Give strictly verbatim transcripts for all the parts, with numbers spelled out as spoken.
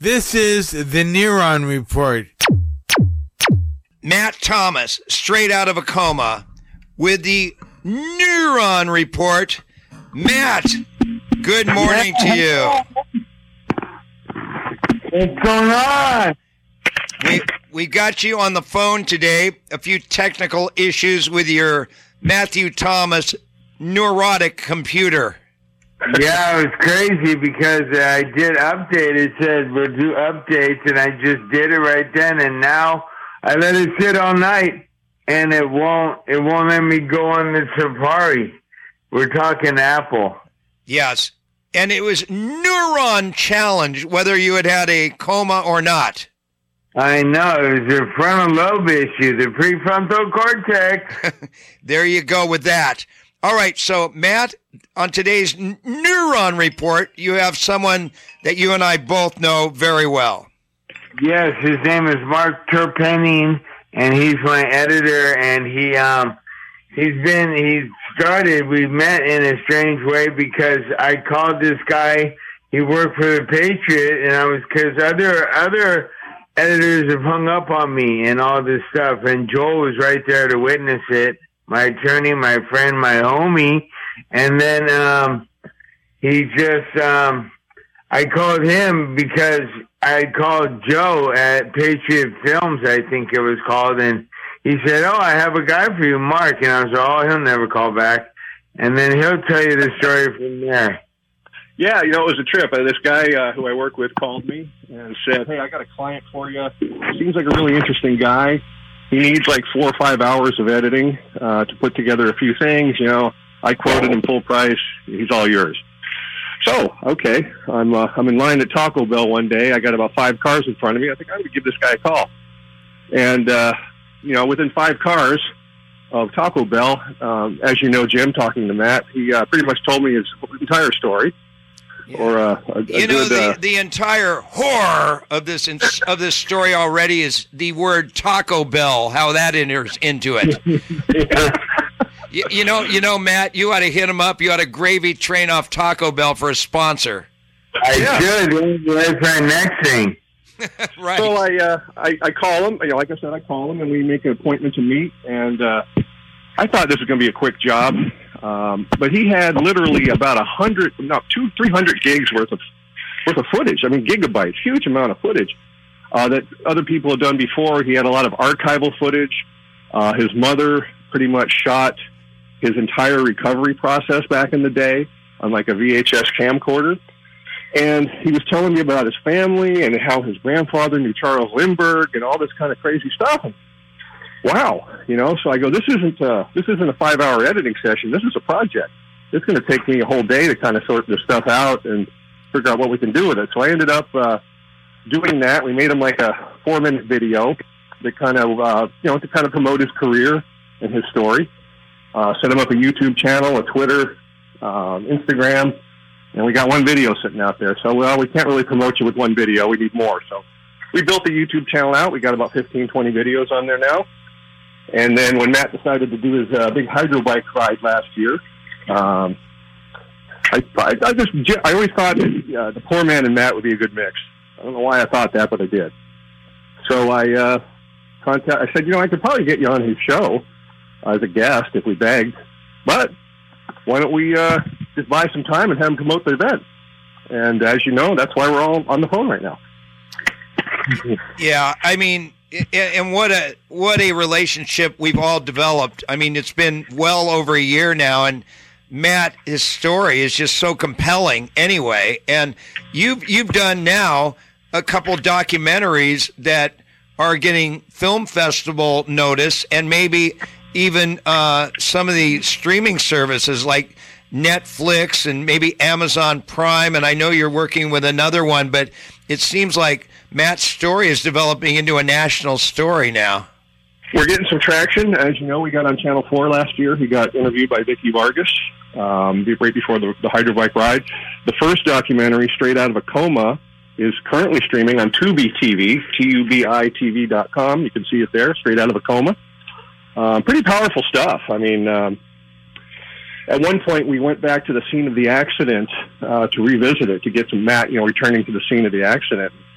This is the Neuron Report. Matt Thomas, straight out of a coma, with the Neuron Report. Matt, good morning to you. What's going on? We, we got you on the phone today. A few technical issues with your Matthew Thomas neurotic computer. Yeah, it was crazy because I did update. It said we'll do updates, and I just did it right then. And now I let it sit all night, and it won't. It won't let me go on the Safari. We're talking Apple. Yes, and it was Neuron Challenge, whether you had had a coma or not. I know. It was the frontal lobe issue, the prefrontal cortex. There you go with that. All right, so Matt, on today's Neuron Report, you have someone that you and I both know very well. Yes, his name is Mark Terpening, and he's my editor, and he um he's been he started we met in a strange way because I called this guy. He worked for the Patriot, and I was because other other editors have hung up on me and all this stuff, and Joel was right there to witness it. My attorney, my friend, my homie, and then um, he just, um, I called him because I called Joe at Patriot Films, I think it was called, and he said, oh, I have a guy for you, Mark, and I was like, oh, he'll never call back, and then he'll tell you the story from there. Yeah, you know, it was a trip. Uh, this guy uh, who I work with called me and said, hey, I got a client for you. Seems like a really interesting guy. He needs like four or five hours of editing uh, to put together a few things. You know, I quoted him full price. He's all yours. So, okay, I'm uh, I'm in line at Taco Bell one day. I got about five cars in front of me. I think I'm going to give this guy a call. And, uh, you know, within five cars of Taco Bell, um, as you know, Jim, talking to Matt, he uh, pretty much told me his entire story. Yeah. Or uh, a, a you know, good, the, uh, the entire horror of this in, of this story already is the word Taco Bell, how that enters into it. Yeah. you, you know, you know, Matt, you ought to hit him up. You ought to gravy train off Taco Bell for a sponsor. I Yeah. should. That's our next thing. Right. So I, uh, I I call him. You know, like I said, I call him, and we make an appointment to meet. And uh, I thought this was going to be a quick job, um, but he had literally about a hundred, no, two, three hundred gigs worth of worth of footage. I mean, gigabytes, huge amount of footage uh, that other people had done before. He had a lot of archival footage. Uh, his mother pretty much shot his entire recovery process back in the day on like a V H S camcorder. And he was telling me about his family and how his grandfather knew Charles Lindbergh and all this kind of crazy stuff. And wow, you know. So I go, this isn't a, this isn't a five-hour editing session. This is a project. It's going to take me a whole day to kind of sort this stuff out and figure out what we can do with it. So I ended up uh, doing that. We made him like a four-minute video that kind of, uh, you know, to kind of promote his career and his story. Uh, set him up a YouTube channel, a Twitter, um, Instagram. And we got one video sitting out there. So, well, we can't really promote you with one video. We need more. So we built the YouTube channel out. We got about fifteen, twenty videos on there now. And then when Matt decided to do his uh, big hydro bike ride last year, um, I, I, I just, I always thought that uh, the poor man and Matt would be a good mix. I don't know why I thought that, but I did. So I uh, contact, I said, you know, I could probably get you on his show as a guest if we begged. But why don't we uh, just buy some time and have them promote the event? And as you know, that's why we're all on the phone right now. Yeah, I mean, and what a what a relationship we've all developed. I mean, it's been well over a year now, and Matt, his story is just so compelling anyway. And you've you've done now a couple documentaries that are getting film festival notice, and maybe even uh, some of the streaming services like Netflix and maybe Amazon Prime. And I know you're working with another one, but it seems like Matt's story is developing into a national story now. We're getting some traction. As you know, we got on Channel four last year. He got interviewed by Vicky Vargas um, right before the, the hydro bike ride. The first documentary, Straight Out of a Coma, is currently streaming on Tubi T V, T U B I T V dot com. You can see it there, Straight Out of a Coma. Um, pretty powerful stuff. I mean, um, at one point we went back to the scene of the accident uh, to revisit it, to get some Matt, you know, returning to the scene of the accident.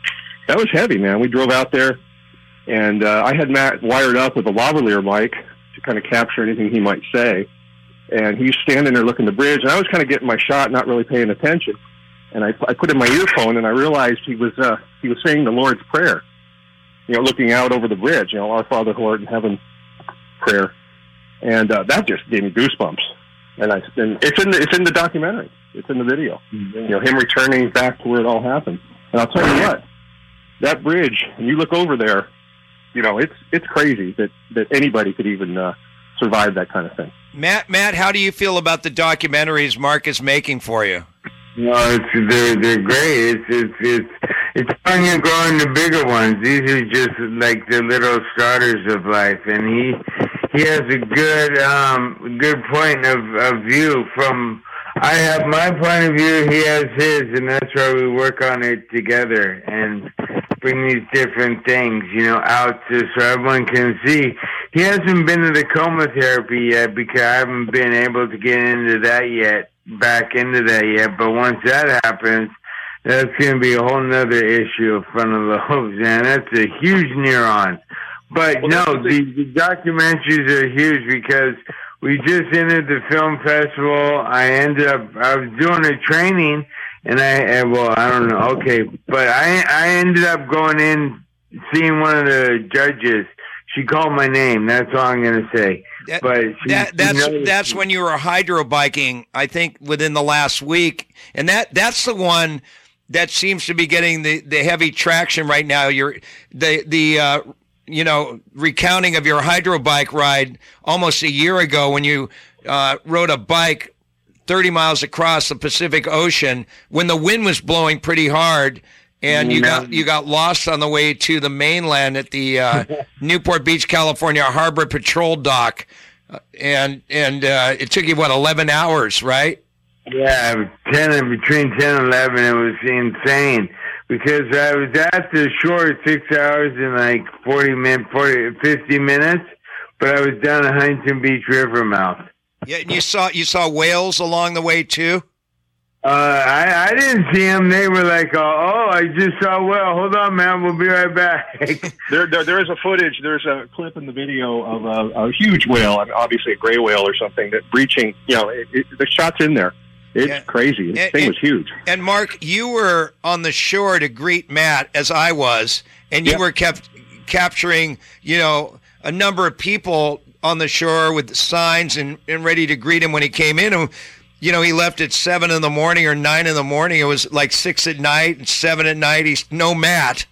that was heavy, man. We drove out there, and uh, I had Matt wired up with a lavalier mic to kind of capture anything he might say. And he's standing there looking at the bridge, and I was kind of getting my shot, not really paying attention. And I, I put in my earphone, and I realized he was uh, he was saying the Lord's Prayer, you know, looking out over the bridge, you know, Our Father who art in heaven prayer. And uh, that just gave me goosebumps. And I and it's in the it's in the documentary, it's in the video, mm-hmm. you know, him returning back to where it all happened. And I'll tell you what, that bridge, and you look over there, you know, it's it's crazy that that anybody could even uh, survive that kind of thing. Matt, Matt, how do you feel about the documentaries Mark is making for you? No, it's they're they're great. It's it's it's it's fun you growing the bigger ones. These are just like the little starters of life, and he he has a good um good point of, of view. From I have my point of view, he has his, and that's why we work on it together and bring these different things, you know, out to so everyone can see. He hasn't been to the coma therapy yet because I haven't been able to get into that yet, back into that yet. But once that happens, that's going to be a whole nother issue of frontal lobes, man. That's a huge neuron. But well, no, the, the documentaries are huge because we just entered the film festival. I ended up, I was doing a training, and I, well, I don't know, okay, but I I ended up going in, seeing one of the judges. She called my name. That's all I'm going to say. That, but she, that, that's she that's when you were hydrobiking, I think, within the last week, and that that's the one that seems to be getting the, the heavy traction right now. You're the the uh, you know recounting of your hydrobike ride almost a year ago when you uh, rode a bike thirty miles across the Pacific Ocean when the wind was blowing pretty hard. And you got you got lost on the way to the mainland at the uh, Newport Beach, California Harbor Patrol Dock, uh, and and uh, it took you what eleven hours, right? Yeah, ten between ten and eleven. It was insane because I was at the shore six hours and like forty minutes, forty, fifty minutes, but I was down at Huntington Beach River mouth. Yeah, and you saw you saw whales along the way too. Uh, I, I didn't see them. They were like, oh, oh, I just saw, well, hold on, man. We'll be right back. there, there, there is a footage. There's a clip in the video of a, a huge whale, I mean, obviously a gray whale or something, that breaching, you know, it, it, the shot's in there. It's yeah. crazy. This and, thing was huge. And, Mark, you were on the shore to greet Matt, as I was, and you yep. were kept capturing, you know, a number of people on the shore with signs and, and ready to greet him when he came in. And, you know, he left at seven in the morning or nine in the morning. It was like six at night and seven at night. He's no Matt.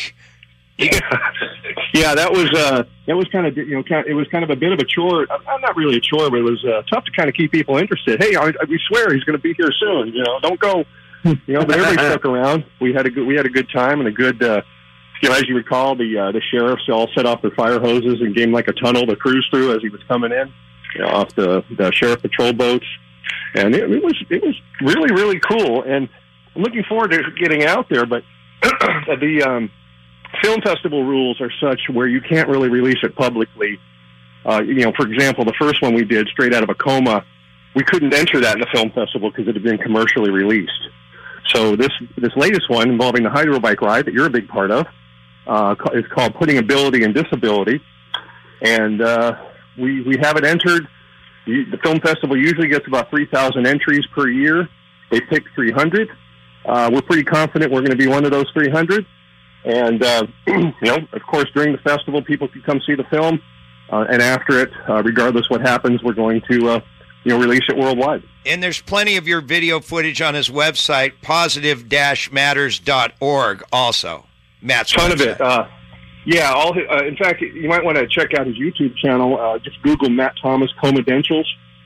yeah, yeah, that was uh, that was kind of you know, kind of, it was kind of a bit of a chore. I'm not really a chore, but it was uh, tough to kind of keep people interested. Hey, I, we swear he's going to be here soon. You know, don't go. You know, but everybody stuck around. We had a good we had a good time and a good. Uh, you know, as you recall, the uh, the sheriffs all set off their fire hoses and gave him like a tunnel to cruise through as he was coming in, you know, off the the sheriff patrol boats. And it, it was it was really, really cool. And I'm looking forward to getting out there. But the um, film festival rules are such where you can't really release it publicly. Uh, you know, for example, the first one we did, Straight Out of a Coma, we couldn't enter that in the film festival because it had been commercially released. So this this latest one involving the hydrobike ride that you're a big part of uh, is called Putting Ability and Disability. And uh, we, we have it entered. The film festival usually gets about three thousand entries per year. They pick three hundred. Uh, we're pretty confident we're going to be one of those three hundred. And, uh, you know, of course, during the festival, people can come see the film. Uh, and after it, uh, regardless what happens, we're going to, uh, you know, release it worldwide. And there's plenty of your video footage on his website, positive dash matters dot org also. Matt's Ton website. of it. Uh, Yeah, all. Uh, in fact, you might want to check out his YouTube channel. Uh, just Google Matt Thomas Comadentials,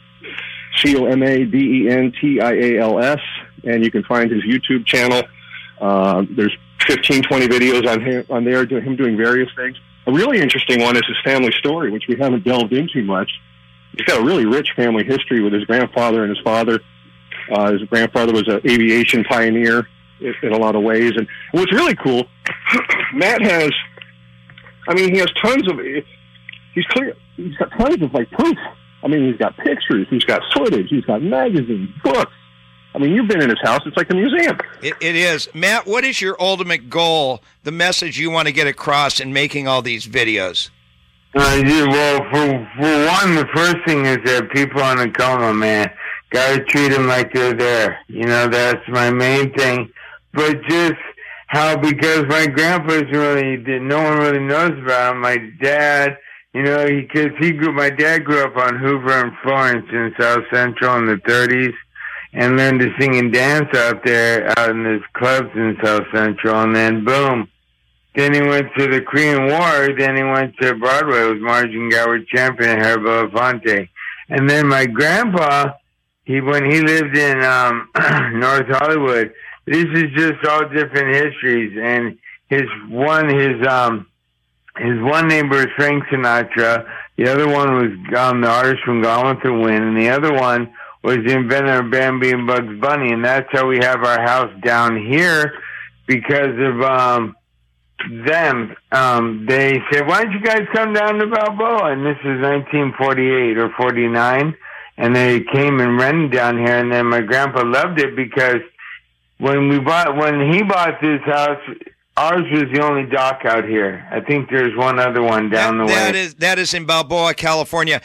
C O M A D E N T I A L S, and you can find his YouTube channel. Uh, there's fifteen, twenty videos on him, on there, doing him doing various things. A really interesting one is his family story, which we haven't delved into much. He's got a really rich family history with his grandfather and his father. Uh, his grandfather was an aviation pioneer in a lot of ways. And what's really cool, Matt has... I mean, he has tons of, he's clear, he's got tons of, like, proof. I mean, he's got pictures, he's got footage, he's got magazines, books, I mean, you've been in his house. It's like a museum. It, it is. Matt, what is your ultimate goal, the message you want to get across in making all these videos? Uh, yeah, well, for, for one, the first thing is that people in a coma, man, gotta treat them like they're there. You know, that's my main thing. But just how, because my grandpa's really, no one really knows about him. My dad, you know, because he, he grew, my dad grew up on Hoover and Florence in South Central in the thirties. And learned to sing and dance out there, out in these clubs in South Central, and then boom. Then he went to the Korean War, then he went to Broadway with Margin Gower Champion and Harry Belafonte. And then my grandpa, he when he lived in um North Hollywood, this is just all different histories. And his one his um his one neighbor was Frank Sinatra, the other one was um the artist from Gone with the Wind, and the other one was the inventor of Bambi and Bugs Bunny, and that's how we have our house down here because of um, them. Um, they said, why don't you guys come down to Balboa? And this is nineteen forty-eight or forty-nine, and they came and rented down here, and then my grandpa loved it because when we bought, when he bought this house, ours was the only dock out here. I think there's one other one down that, the way. That is, that is in Balboa, California.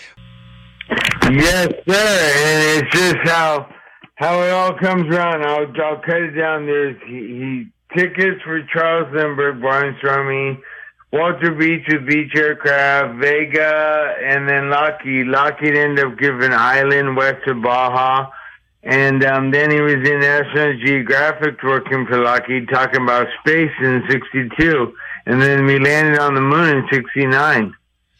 Yes, sir, and it's just how how it all comes around. I'll, I'll cut it down. There's he, he tickets for Charles Lindbergh, barnstorming, Walter Beach with Beach Aircraft, Vega, and then Lockheed. Lockheed ended up giving Island west of Baja, and um, then he was in National Geographic working for Lockheed, talking about space in sixty-two, and then we landed on the moon in sixty-nine.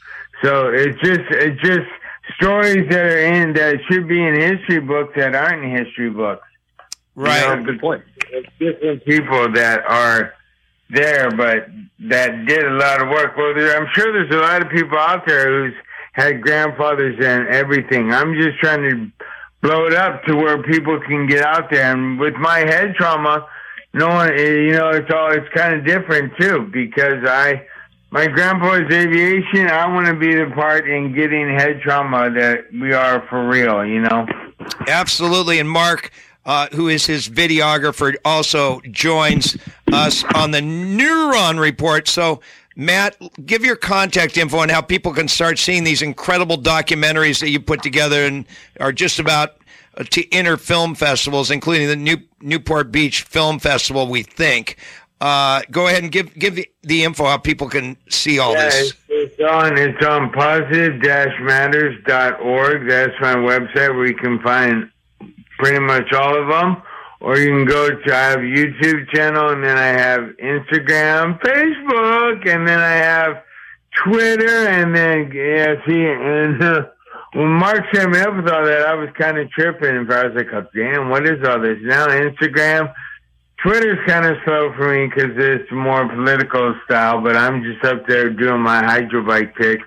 So it's just it's just. Stories that are in that should be in history books that aren't in history books. Right. You know, good point. It's different people that are there, but that did a lot of work. Well, there, I'm sure there's a lot of people out there who's had grandfathers and everything. I'm just trying to blow it up to where people can get out there. And with my head trauma, no one, you know, it's all it's kind of different too because I. My grandpa's aviation, I want to be the part in getting head trauma that we are for real, you know? Absolutely. And Mark, uh, who is his videographer, also joins us on the Neuron Report. So, Matt, give your contact info on how people can start seeing these incredible documentaries that you put together and are just about to enter film festivals, including the New, Newport Beach Film Festival, we think. Uh, go ahead and give give the, the info how people can see all yeah, this. It's, it's on it's on positive dash matters dot org. That's my website where you can find pretty much all of them. Or you can go to I have a YouTube channel, and then I have Instagram, Facebook, and then I have Twitter, and then yeah, see, and uh, when Mark set me up with all that, I was kind of tripping. And I was like, oh, damn, what is all this? Now Instagram. Twitter's kind of slow for me because it's more political style, but I'm just up there doing my hydro bike pics.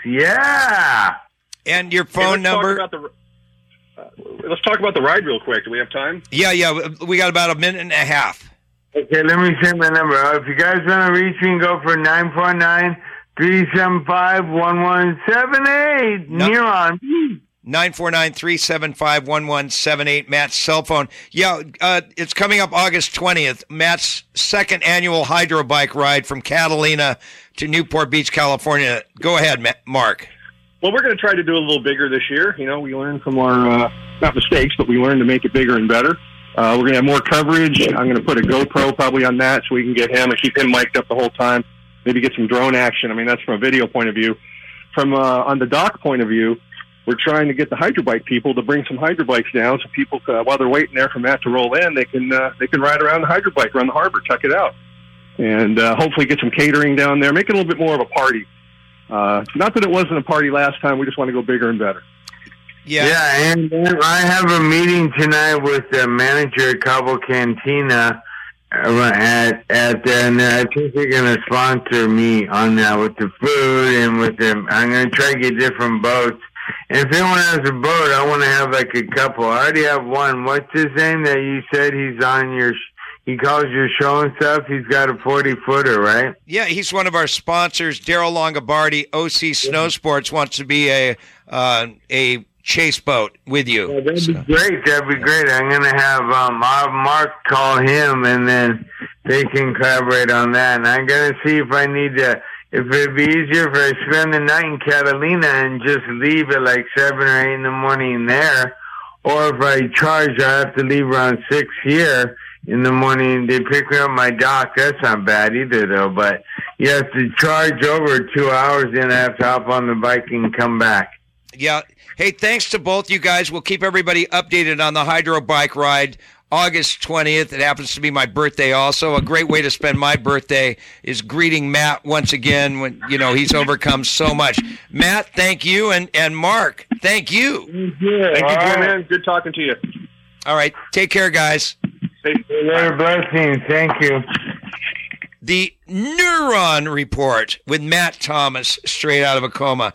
Yeah! And your phone hey, let's number? Talk about the, uh, let's talk about the ride real quick. Do we have time? Yeah, yeah. We got about a minute and a half. Okay, let me say my number. Uh, if you guys want to reach me, go for nine four nine, three seven five, one one seven eight. No. Neuron. nine four nine, three seven five, one one seven eight, Matt's cell phone. Yeah, uh, it's coming up August twentieth, Matt's second annual hydro bike ride from Catalina to Newport Beach, California. Go ahead, Matt, Mark. Well, we're going to try to do it a little bigger this year. You know, we learned from our, uh, not mistakes, but we learned to make it bigger and better. Uh, we're going to have more coverage. I'm going to put a GoPro probably on that so we can get him and keep him mic'd up the whole time. Maybe get some drone action. I mean, that's from a video point of view. From uh, on the dock point of view, we're trying to get the hydrobike people to bring some hydrobikes down so people, uh, while they're waiting there for Matt to roll in, they can uh, they can ride around the hydrobike, run the harbor, check it out, and uh, hopefully get some catering down there, make it a little bit more of a party. Uh, not that it wasn't a party last time. We just want to go bigger and better. Yeah, yeah, and, and I have a meeting tonight with the manager at Cabo Cantina uh, at at and I think they're going to sponsor me on that with the food and with them. I'm going to try to get different boats. And if anyone has a boat, I want to have like a couple. I already have one. What's his name that you said he's on your? He calls your show and stuff. He's got a forty footer, right? Yeah, he's one of our sponsors. Daryl Longobardi, O C Snow Sports, wants to be a uh, a Chase boat with you. Yeah, that'd So- be great. That'd be great. I'm gonna have um, I'll have Mark call him, and then they can collaborate on that. And I'm gonna see if I need to. If it'd be easier if I spend the night in Catalina and just leave at like seven or eight in the morning there, or if I charge, I have to leave around six here in the morning. They pick me up at my dock. That's not bad either, though. But you have to charge over two hours, then I have to hop on the bike and come back. Yeah. Hey, thanks to both you guys. We'll keep everybody updated on the hydro bike ride August twentieth. It happens to be my birthday also. A great way to spend my birthday is greeting Matt once again when, you know, he's overcome so much. Matt, thank you. And, and Mark, thank you. Thank you. Thank you, All right. man. Good talking to you. All right. Take care, guys. Stay Later, blessings. Thank you. The Neuron Report with Matt Thomas, straight out of a coma.